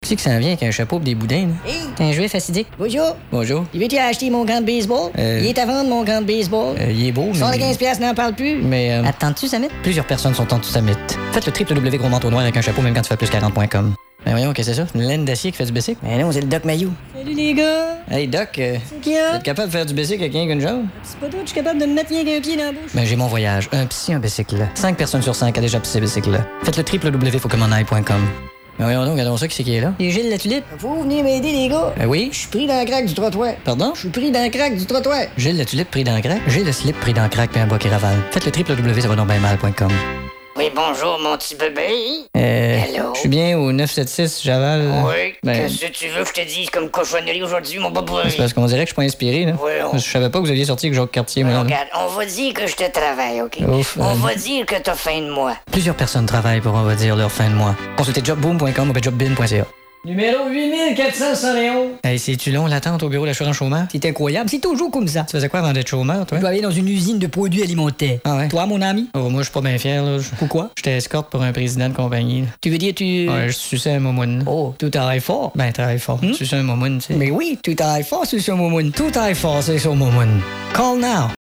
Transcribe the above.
Tu sais que ça en vient avec un chapeau pis des boudins, là? Hey! T'es un juif acidique. Bonjour. Bonjour. Il veut-tu acheter mon gant de baseball? Il est à vendre, mon gant de baseball. Il est beau, mais... 75 piastres, n'en parle plus. Mais, Attends-tu, Samit? plusieurs personnes sont anti-samites. Faites le www.grosmanteau-noir avec un chapeau, même quand tu fais plus 40.com. Ben voyons, qu'est-ce que c'est ça? Une laine d'acier qui fait du bicycle? Ben non, c'est le Doc Mayou. Salut les gars! Hey Doc, C'est qui, vous hein? êtes capable de faire du bicycle avec rien qu'une jambe? C'est pas toi, je suis capable de me mettre rien qu'un pied dans la bouche. Ben j'ai mon voyage. Un psy, un bicycle. 5 personnes sur 5 a déjà pissé bicycle. Faites le www.faucommanaille.com. Ben voyons donc, regardons ça, qui c'est qui est là? C'est Gilles la tulipe. Faut venir m'aider, les gars. Ben oui? Je suis pris dans le crack du trottoir. Pardon? Je suis pris dans le crack du trottoir. Gilles le tulipe pris dans le crack? Gilles le slip pris dans le crack puis un bas qui ravale. Faites le www.savadonbenmal.com. Oui, bonjour, mon petit bébé. Hello. Je suis bien au 976 Javal. Oui, Ben, qu'est-ce que tu veux que je te dise comme cochonnerie aujourd'hui, mon bébé? c'est parce qu'on dirait que je suis pas inspiré, là. Oui, Je savais pas que vous aviez sorti avec Jacques Cartier, moi. là. Regarde, on va dire que je te travaille, OK? Ouf, On va dire que t'as faim de moi. Plusieurs personnes travaillent pour, on va dire, leur fin de mois. Consultez jobboom.com ou jobbin.ca. Numéro 8471. Hey, c'est-tu long, l'attente au bureau de l'assurance chômeur? C'est incroyable, c'est toujours comme ça. Tu faisais quoi avant d'être chômeur, toi? Je dois aller dans une usine de produits alimentaires. Ah ouais? Toi, mon ami? Oh, moi, je suis pas bien fier, là. Pourquoi? J'étais escorte pour un président de compagnie, là. Tu veux dire tu... Ouais, je suçais un momoun. Oh, tout travaille fort. Ben, travaille fort. Je suçais un momoun, tu sais. Mais oui, tout travaille fort sur ce moment. Tout travaille fort, c'est sur momoun. Call now.